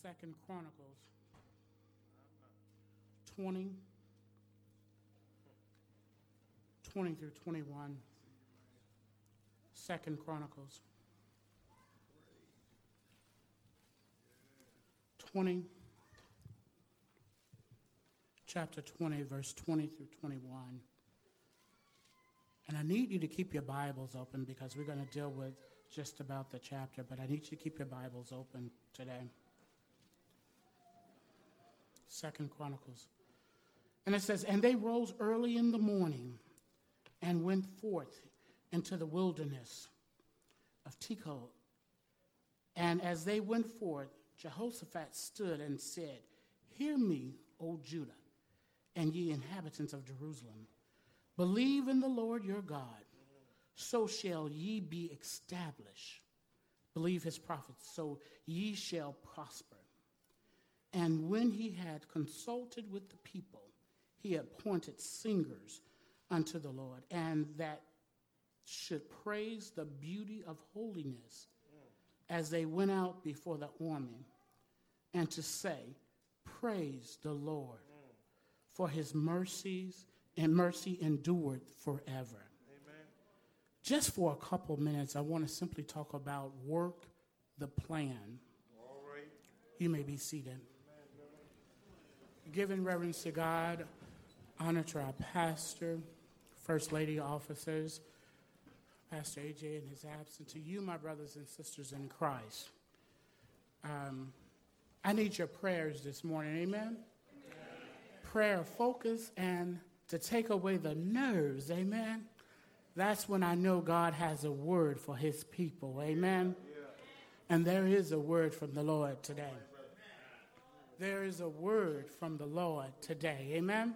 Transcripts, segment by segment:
Second Chronicles 20 through 21. Second Chronicles 20, chapter 20, verse 20 through 21. And I need you to keep your Bibles open because we're going to deal with just about the chapter, but I need you to keep your Bibles open today. Second Chronicles. And it says, "And they rose early in the morning and went forth into the wilderness of Tekoa. And as they went forth, Jehoshaphat stood and said, Hear me, O Judah, and ye inhabitants of Jerusalem. Believe in the Lord your God, so shall ye be established. Believe his prophets, so ye shall prosper. And when he had consulted with the people, he appointed singers unto the Lord, and that should praise the beauty of holiness as they went out before the army, and to say, Praise the Lord, for his mercies and mercy endured forever." Amen. Just for a couple minutes, I want to simply talk about work the plan. All right. You may be seated. Giving reverence to God, honor to our pastor, First Lady officers, Pastor AJ in his absence, to you, my brothers and sisters in Christ. I need your prayers this morning, amen? Prayer focus and to take away the nerves, amen? That's when I know God has a word for his people, amen? And there is a word from the Lord today. There is a word from the Lord today, amen?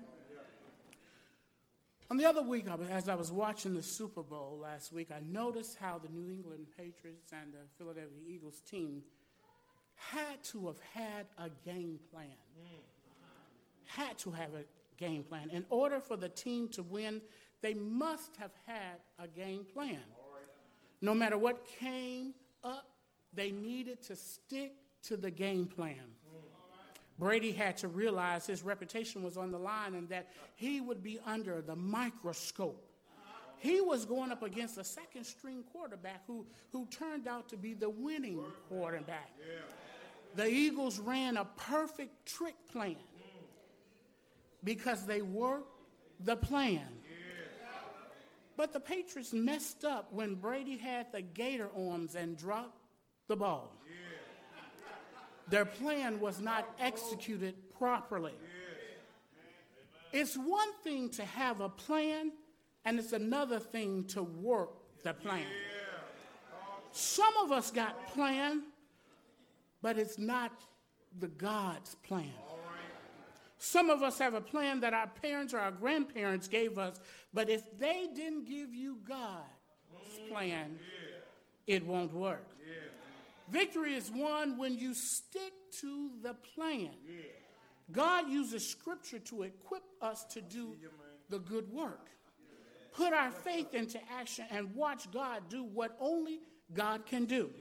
On the other week, as I was watching the Super Bowl last week, I noticed how the New England Patriots and the Philadelphia Eagles team had to have had a game plan. Had to have a game plan. In order for the team to win, they must have had a game plan. No matter what came up, they needed to stick to the game plan. Brady had to realize his reputation was on the line and that he would be under the microscope. He was going up against a second-string quarterback who turned out to be the winning quarterback. The Eagles ran a perfect trick plan because they worked the plan. But the Patriots messed up when Brady had the gator arms and dropped the ball. Their plan was not executed properly. It's one thing to have a plan, and it's another thing to work the plan. Some of us got plan, but it's not the God's plan. Some of us have a plan that our parents or our grandparents gave us, but if they didn't give you God's plan, it won't work. Victory is won when you stick to the plan. God uses Scripture to equip us to do the good work. Put our faith into action and watch God do what only God can do.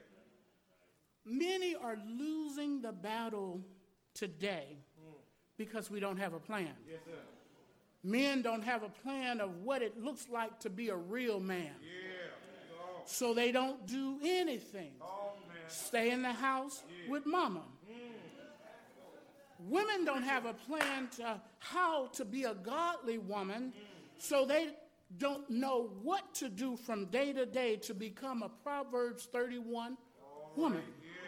Many are losing the battle today because we don't have a plan. Men don't have a plan of what it looks like to be a real man. So they don't do anything. Stay in the house with mama. Women don't have a plan to how to be a godly woman, so they don't know what to do from day to day to become a Proverbs 31 woman.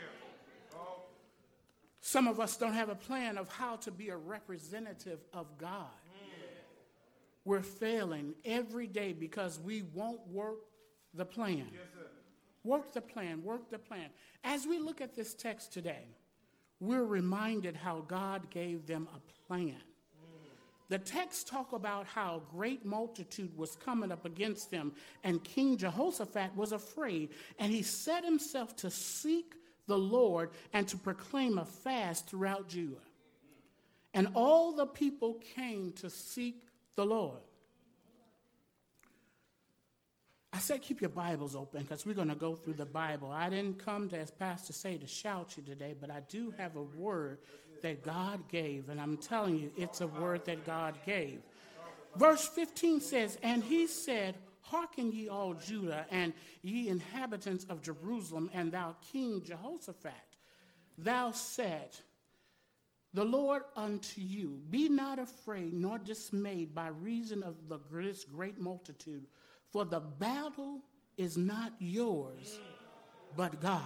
Some of us don't have a plan of how to be a representative of God. We're failing every day because we won't work the plan. Work the plan, work the plan. As we look at this text today, we're reminded how God gave them a plan. The text talk about how a great multitude was coming up against them, and King Jehoshaphat was afraid, and he set himself to seek the Lord and to proclaim a fast throughout Judah. And all the people came to seek the Lord. I said keep your Bibles open because we're going to go through the Bible. I didn't come to, as Pastor say, to shout you today, but I do have a word that God gave, and I'm telling you, it's a word that God gave. Verse 15 says, and he said, hearken ye all Judah, and ye inhabitants of Jerusalem, and thou King Jehoshaphat. Thou said, the Lord unto you, be not afraid nor dismayed by reason of this great multitude, for the battle is not yours, but God's.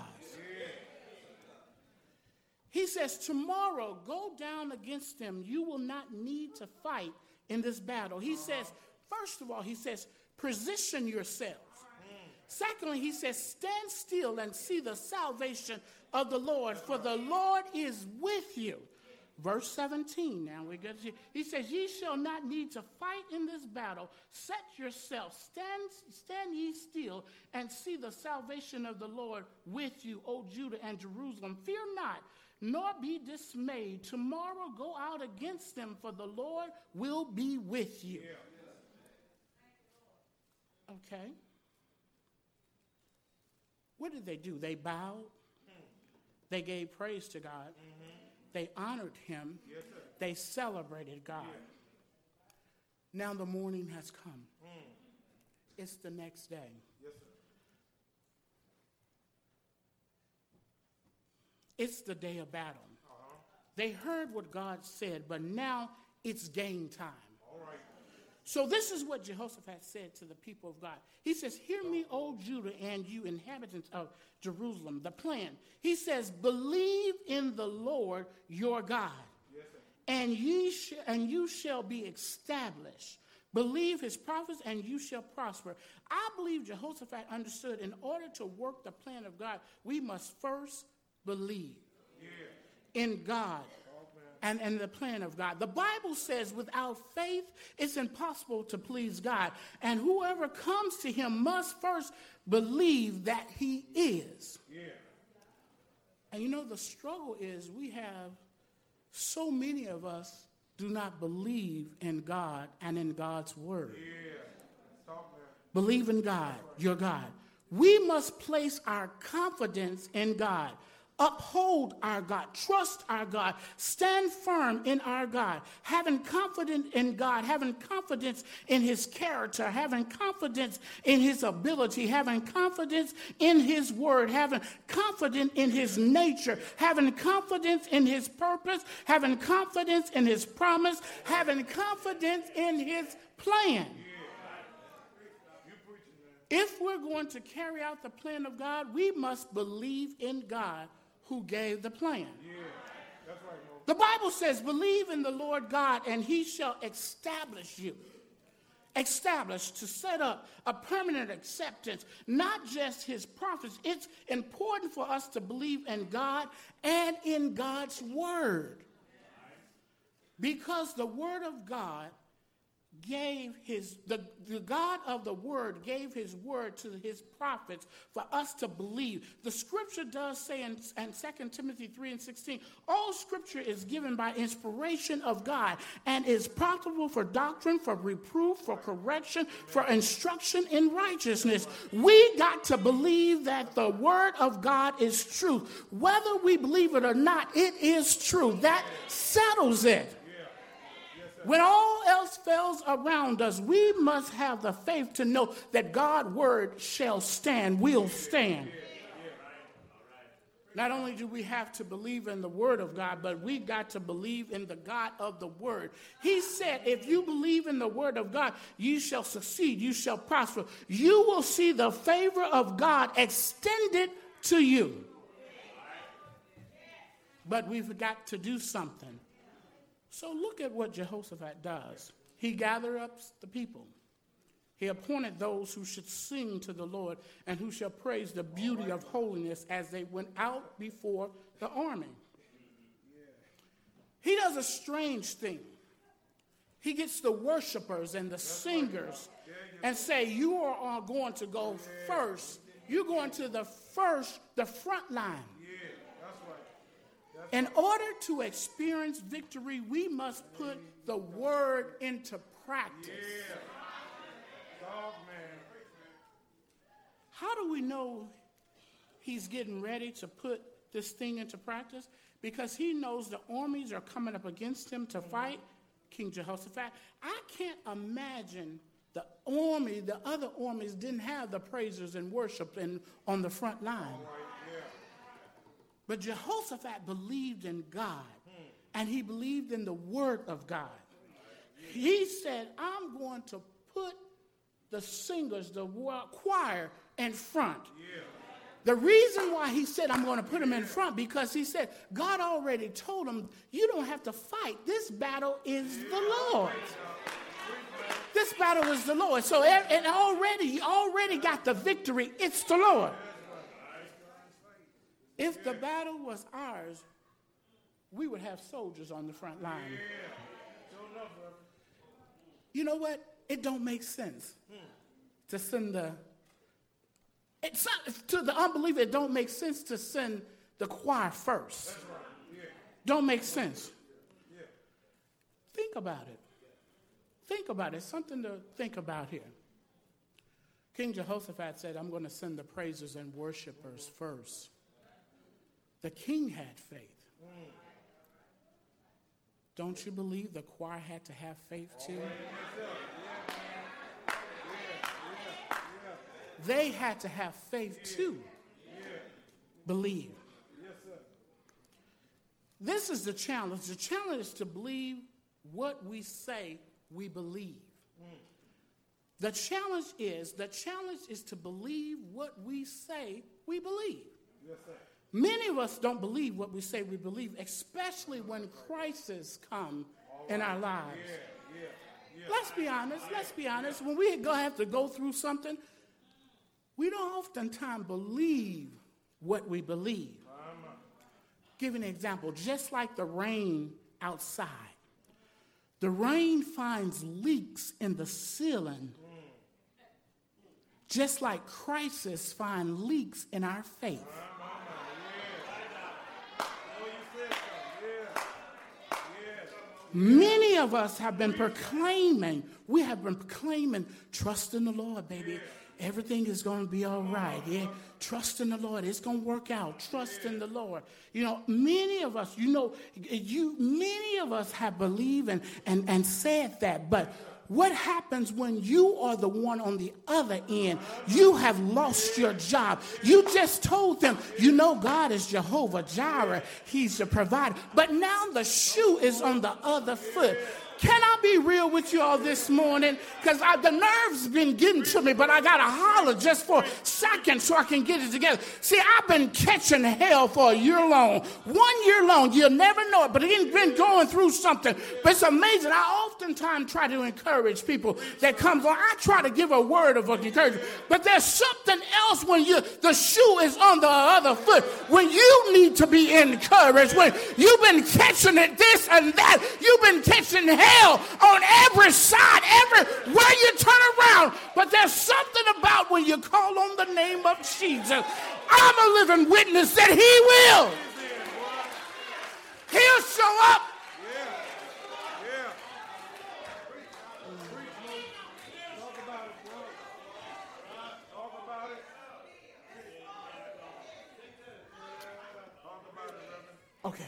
He says, tomorrow go down against them. You will not need to fight in this battle. He says, first of all, he says, position yourselves. Secondly, he says, stand still and see the salvation of the Lord, for the Lord is with you. Verse 17, now we get to, he says, ye shall not need to fight in this battle. Set yourself, stand ye still, and see the salvation of the Lord with you, O Judah and Jerusalem. Fear not, nor be dismayed. Tomorrow go out against them, for the Lord will be with you. Okay. What did they do? They bowed. They gave praise to God. They honored him. Yes, they celebrated God. Yeah. Now the morning has come. It's the next day. Yes, sir. It's the day of battle. They heard what God said, but now it's game time. All right. So this is what Jehoshaphat said to the people of God. He says, hear me, O Judah, and you inhabitants of Jerusalem. The plan. He says, believe in the Lord your God, yes, and you shall be established. Believe his prophets, and you shall prosper. I believe Jehoshaphat understood in order to work the plan of God, we must first believe in God and the plan of God. The Bible says without faith, it's impossible to please God. And whoever comes to him must first believe that he is. Yeah. And you know, the struggle is we have so many of us do not believe in God and in God's word. Yeah. Believe in God, your God. We must place our confidence in God. Uphold our God, trust our God, stand firm in our God, having confidence in God, having confidence in his character, having confidence in his ability, having confidence in his word, having confidence in his nature, having confidence in his purpose, having confidence in his promise, having confidence in his plan. If we're going to carry out the plan of God, we must believe in God who gave the plan. Yeah, that's right, Mo. The Bible says, believe in the Lord God, and he shall establish you. Establish, to set up a permanent acceptance, not just his prophets. It's important for us to believe in God and in God's word. Because the word of God gave the God of the word gave his word to his prophets for us to believe. The scripture does say in 2 Timothy 3:16, all scripture is given by inspiration of God and is profitable for doctrine, for reproof, for correction, for instruction in righteousness. We got to believe that the word of God is true. Whether we believe it or not, it is true. That settles it. When all else fails around us, we must have the faith to know that God's word shall stand, will stand. Not only do we have to believe in the word of God, but we got to believe in the God of the word. He said, if you believe in the word of God, you shall succeed, you shall prosper. You will see the favor of God extended to you. But we've got to do something. So look at what Jehoshaphat does. He gathered up the people. He appointed those who should sing to the Lord and who shall praise the beauty of holiness as they went out before the army. He does a strange thing. He gets the worshipers and the singers and say, you are all going to go first. You're going to the front line. In order to experience victory, we must put the word into practice. How do we know he's getting ready to put this thing into practice? Because he knows the armies are coming up against him to fight King Jehoshaphat. I can't imagine the other armies didn't have the praisers and worship on the front line. But Jehoshaphat believed in God, and he believed in the word of God. He said, I'm going to put the singers, the choir in front. The reason why he said, I'm going to put them in front, because he said, God already told him, you don't have to fight. This battle is the Lord's. This battle is the Lord. So he already got the victory. It's the Lord. If the battle was ours, we would have soldiers on the front line. You know what? It don't make sense to send to the unbeliever, it don't make sense to send the choir first. Don't make sense. Think about it. Think about it. Something to think about here. King Jehoshaphat said, I'm going to send the praisers and worshipers first. The king had faith. Don't you believe the choir had to have faith too? They had to have faith too. Believe. This is the challenge. The challenge is to believe what we say we believe. The challenge is to believe what we say we believe. Many of us don't believe what we say we believe, especially when crises come in our lives. Let's be honest. When we have to go through something, we don't oftentimes believe what we believe. Give an example. Just like the rain outside, the rain finds leaks in the ceiling. Just like crises find leaks in our faith. Many of us have been proclaiming, trust in the Lord, baby. Everything is going to be all right. Yeah, trust in the Lord. It's going to work out. Trust in the Lord. You know, many of us, many of us have believed and said that. But what happens when you are the one on the other end? You have lost your job. You just told them, God is Jehovah Jireh. He's the provider. But now the shoe is on the other foot. Can I be real with you all this morning? Because the nerves been getting to me, but I got to holler just for a second so I can get it together. See, I've been catching hell for a year long. 1 year long. You'll never know it, but it's been going through something. But it's amazing. I oftentimes try to encourage people that comes on. I try to give a word of encouragement. But there's something else when the shoe is on the other foot. When you need to be encouraged. When you've been catching it this and that. You've been catching hell on every side, everywhere you turn around. But there's something about when you call on the name of Jesus. I'm a living witness that he will. He'll show up. Okay.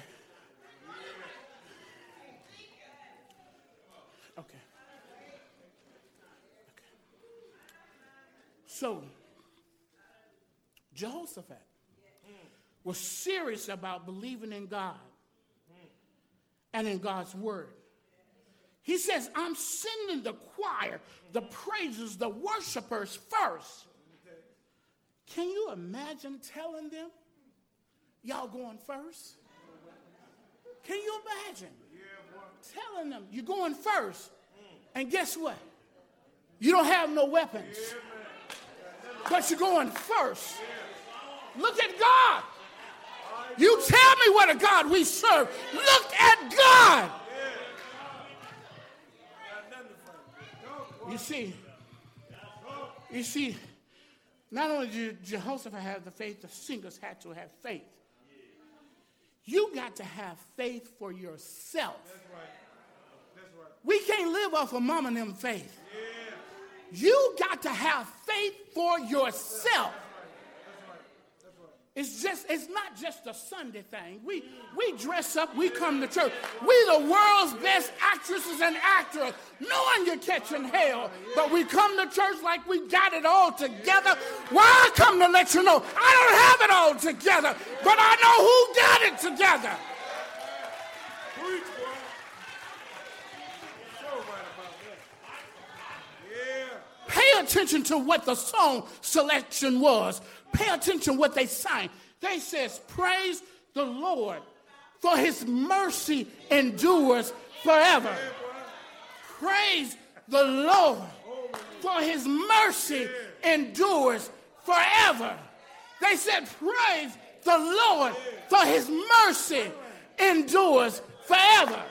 So, Jehoshaphat was serious about believing in God and in God's word. He says, I'm sending the choir, the praisers, the worshipers first. Can you imagine telling them, y'all going first? Can you imagine telling them, you're going first, and guess what? You don't have no weapons. But you're going first. Look at God. You tell me what a God we serve. Look at God. You see, not only did Jehoshaphat have the faith, the singers had to have faith. You got to have faith for yourself. We can't live off of mama and them faith. You got to have faith for yourself. It's not just a Sunday thing. We dress up, we come to church. We the world's best actresses and actors, knowing you're catching hell. But we come to church like we got it all together. Well, I come to let you know, I don't have it all together, but I know who got it together. Pay attention to what the song selection was. Pay attention what they sang. They says, praise the Lord, for his mercy endures forever. Praise the Lord, for his mercy endures forever. They said, praise the Lord, for his mercy endures forever.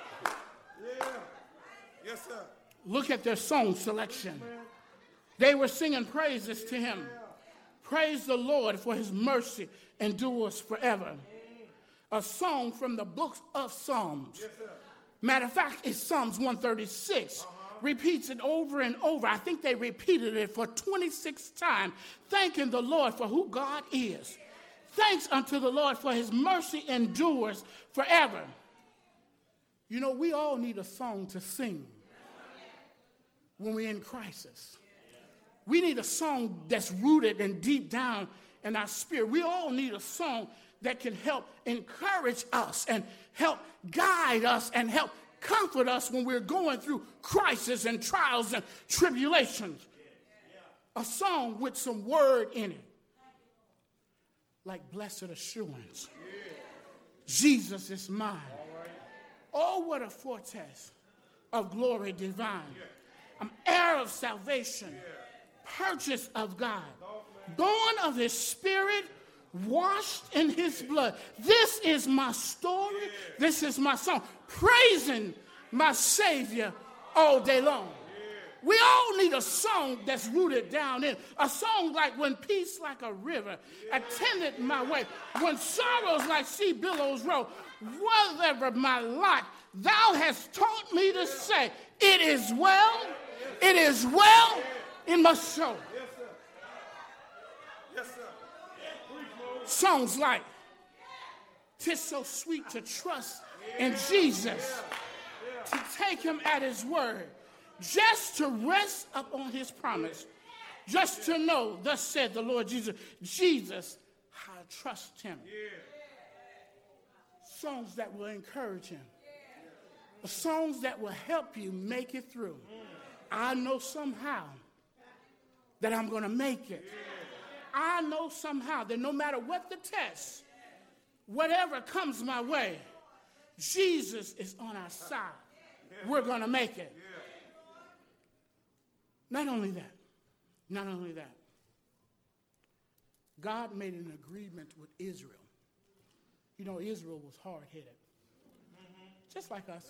Yes, sir. Look at their song selection. They were singing praises to him. Praise the Lord, for his mercy endures forever. A song from the book of Psalms. Yes, matter of fact, it's Psalms 136. Repeats it over and over. I think they repeated it for 26 times, thanking the Lord for who God is. Thanks unto the Lord, for his mercy endures forever. You know, we all need a song to sing when we're in crisis. We need a song that's rooted and deep down in our spirit. We all need a song that can help encourage us and help guide us and help comfort us when we're going through crisis and trials and tribulations. A song with some word in it. Like blessed assurance. Jesus is mine. Oh, what a foretaste of glory divine. I'm heir of salvation. Purchased of God, born of his spirit, washed in his blood. This is my story. This is my song, praising my Savior all day long. We all need a song that's rooted down in. A song like when peace like a river attended my way, when sorrows like sea billows roll, whatever my lot, thou hast taught me to say, it is well in my soul. Yes, sir. Yes, sir. Songs like, 'tis so sweet to trust in Jesus, to take him at his word, just to rest upon his promise, just to know, thus said the Lord Jesus, I trust him. Songs that will encourage him. Songs that will help you make it through. I know somehow that I'm going to make it. I know somehow that no matter what the test, whatever comes my way, Jesus is on our side. We're going to make it. Not only that, God made an agreement with Israel. You know, Israel was hard-headed. Just like us.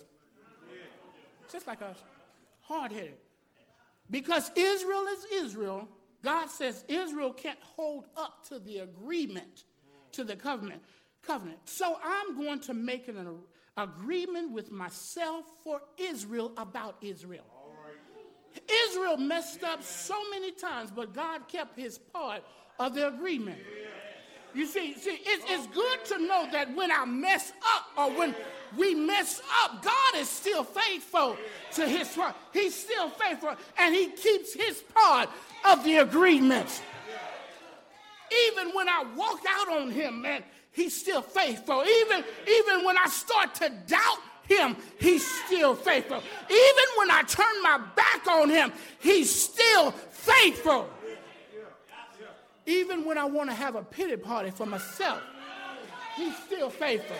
Hard-headed. Because Israel is Israel, God says Israel can't hold up to the agreement, to the covenant. So I'm going to make an agreement with myself for Israel about Israel. Israel messed up so many times, but God kept his part of the agreement. You see, it's good to know that when I mess up or when we mess up, God is still faithful to his part. He's still faithful, and he keeps his part of the agreement. Even when I walk out on him, man, he's still faithful. Even when I start to doubt him, he's still faithful. Even when I turn my back on him, he's still faithful. Even when I want to have a pity party for myself, he's still faithful.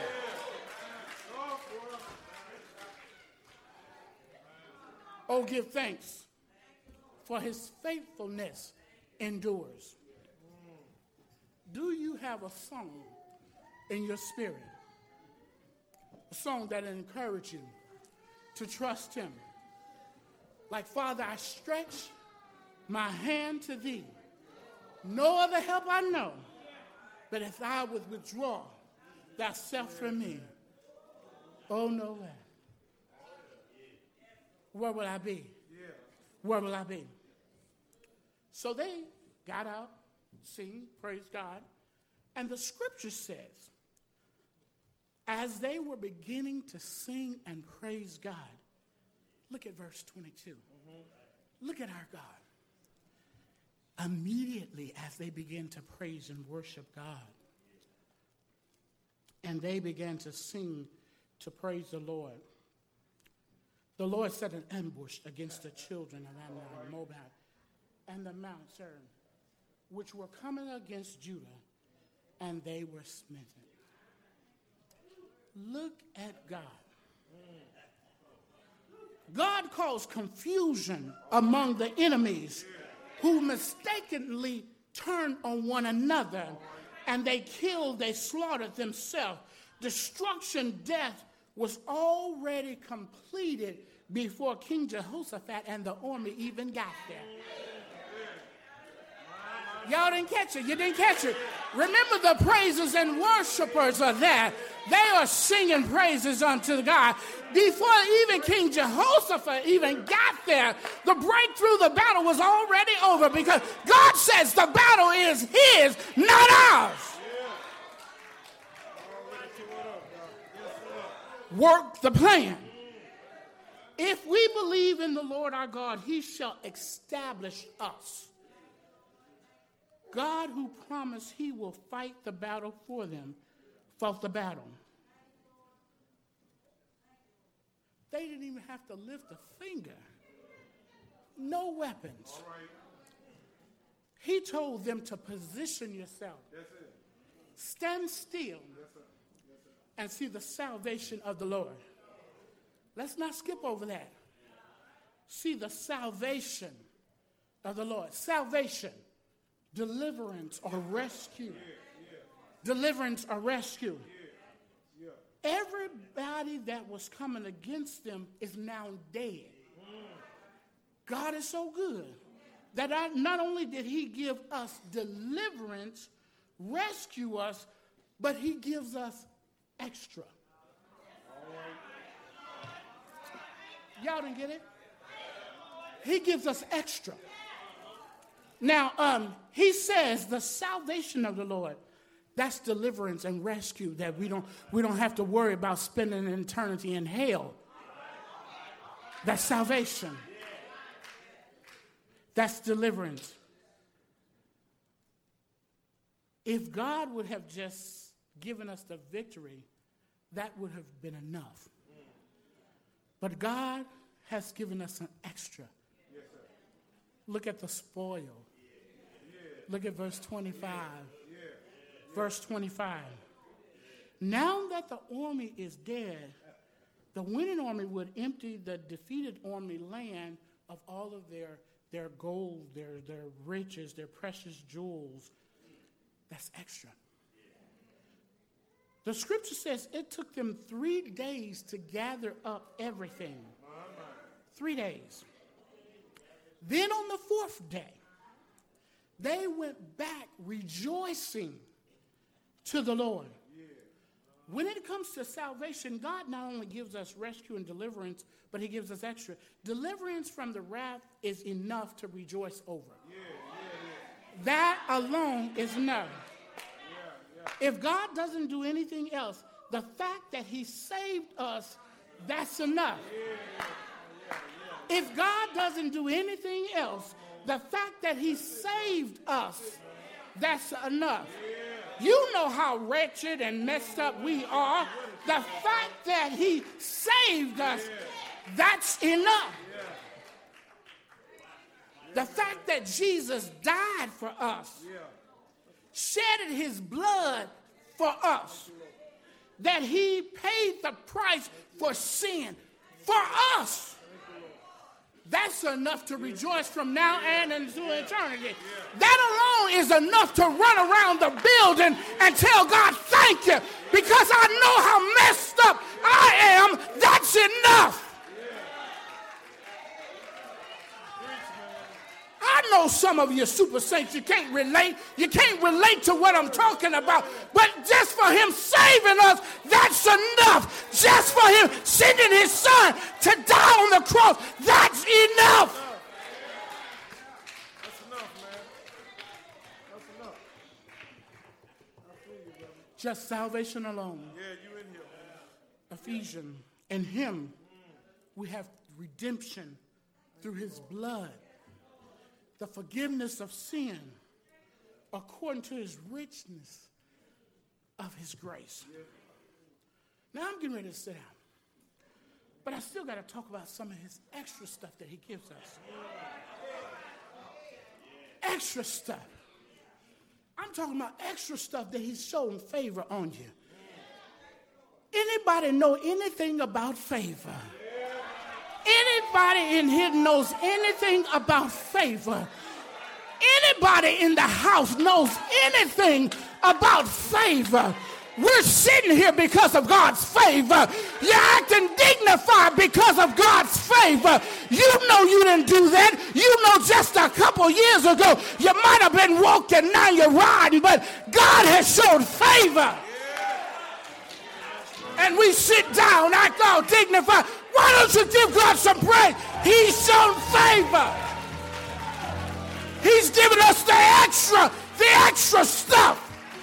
Oh, give thanks, for his faithfulness endures. Do you have a song in your spirit? A song that encourages you to trust him. Like, Father, I stretch my hand to thee. No other help I know, but if I would withdraw thyself from me, oh, no way. Where will I be? Where will I be? So they got out, sing, praise God. And the scripture says, as they were beginning to sing and praise God, look at verse 22. Look at our God. Immediately as they began to praise and worship God, and they began to sing to praise the Lord set an ambush against the children of Ammon and Moab and the Mount Seir, which were coming against Judah, and they were smitten. Look at God. God caused confusion among the enemies who mistakenly turned on one another, and they killed, they slaughtered themselves. Destruction, death was already completed before King Jehoshaphat and the army even got there. Y'all didn't catch it. You didn't catch it. Remember, the praises and worshipers are there. They are singing praises unto God. Before even King Jehoshaphat even got there, the breakthrough, the battle was already over, because God says the battle is his, not ours. Work the plan. If we believe in the Lord our God, he shall establish us. God, who promised he will fight the battle for them, fought the battle. They didn't even have to lift a finger. No weapons. He told them to position yourself. Stand still and see the salvation of the Lord. Let's not skip over that. See the salvation of the Lord. Salvation. Deliverance or rescue. Deliverance or rescue. Everybody that was coming against them is now dead. God is so good that not only did he give us deliverance, rescue us, but he gives us extra. Y'all didn't get it? He gives us extra. Now, he says the salvation of the Lord, that's deliverance and rescue, that we don't have to worry about spending an eternity in hell. That's salvation. That's deliverance. If God would have just given us the victory, that would have been enough. But God has given us an extra. Look at the spoil. Look at verse 25. Verse 25. Now that the army is dead, the winning army would empty the defeated army land of all of their gold, their riches, their precious jewels. That's extra. The scripture says it took them 3 days to gather up everything. 3 days. Then on the 4th day, they went back rejoicing to the Lord. When it comes to salvation, God not only gives us rescue and deliverance, but he gives us extra. Deliverance from the wrath is enough to rejoice over. That alone is enough. If God doesn't do anything else, the fact that he saved us, that's enough. If God doesn't do anything else, the fact that he saved us, that's enough. You know how wretched and messed up we are. The fact that he saved us, that's enough. The fact that Jesus died for us, shedded his blood for us, that he paid the price for sin for us, that's enough to rejoice from now and into eternity. That alone is enough to run around the building and tell God thank you, because I know how messed up I am. That's enough. I know some of you super saints, you can't relate. You can't relate to what I'm talking about. But just for him saving us, that's enough. Just for him sending his son to die on the cross, that's enough. Just salvation alone. Yeah, you in here. Ephesians. In him we have redemption through his blood, the forgiveness of sin, according to his richness of his grace. Now I'm getting ready to sit down. But I still got to talk about some of his extra stuff that he gives us. Extra stuff. I'm talking about extra stuff that he's showing favor on you. Anybody know anything about favor? Anybody in here knows anything about favor? Anybody in the house knows anything about favor? We're sitting here because of God's favor. You're acting dignified because of God's favor. You know you didn't do that. You know just a couple years ago you might have been walking, now you're riding, but God has showed favor. And we sit down, act all dignified. Why don't you give God some praise? He's shown favor. He's given us the extra stuff.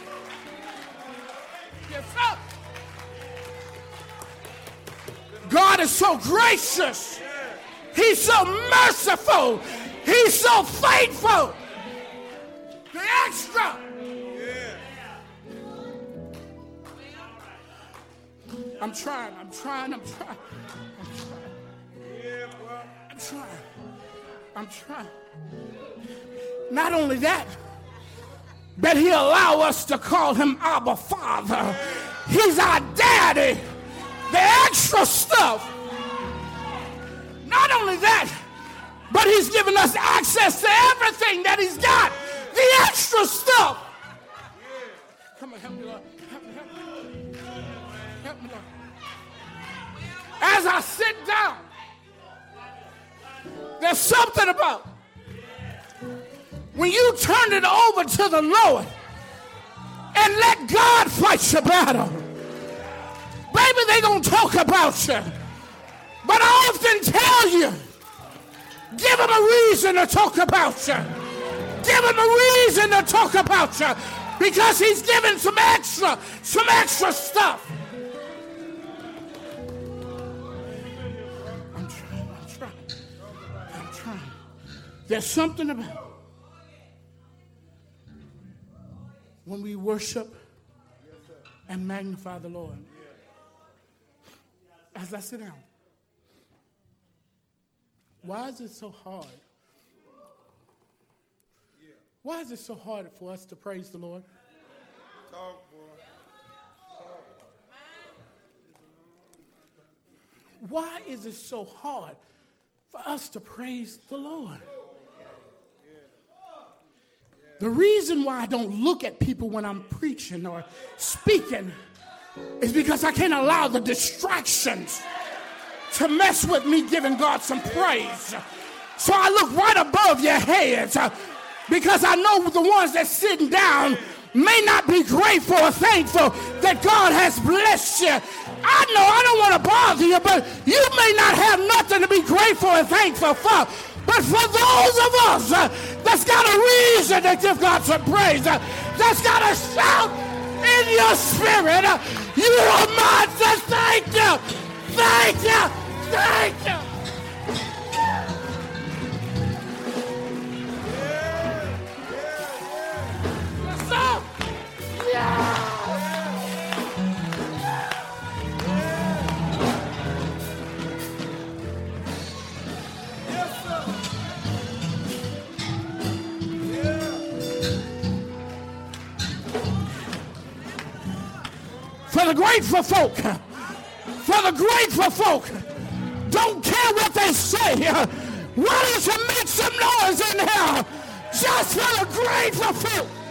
God is so gracious. He's so merciful. He's so faithful. The extra. I'm trying. Not only that, but he allow us to call him Abba Father. He's our daddy. The extra stuff. Not only that, but he's given us access to everything that he's got. The extra stuff. Come on, help me, Lord. Help me, Lord. As I sit down, there's something about when you turn it over to the Lord and let God fight your battle. Baby, they gonna talk about you. But I often tell you, give them a reason to talk about you. Give them a reason to talk about you. Because he's given some extra stuff. I'm trying. There's something about when we worship and magnify the Lord. As I sit down, why is it so hard? Why is it so hard for us to praise the Lord? Why is it so hard for us to praise the Lord? The reason why I don't look at people when I'm preaching or speaking is because I can't allow the distractions to mess with me giving God some praise. So I look right above your heads because I know the ones that's sitting down may not be grateful or thankful that God has blessed you. I know I don't want to bother you, but you may not have nothing to be grateful and thankful for. But for those of us that's got a reason to give God some praise, that's got a shout in your spirit, you don't mind to thank you. Thank you. Thank you. Yes, sir. Yeah. For the grateful folk, don't care what they say. Why don't you make some noise in here? Just for the grateful folk.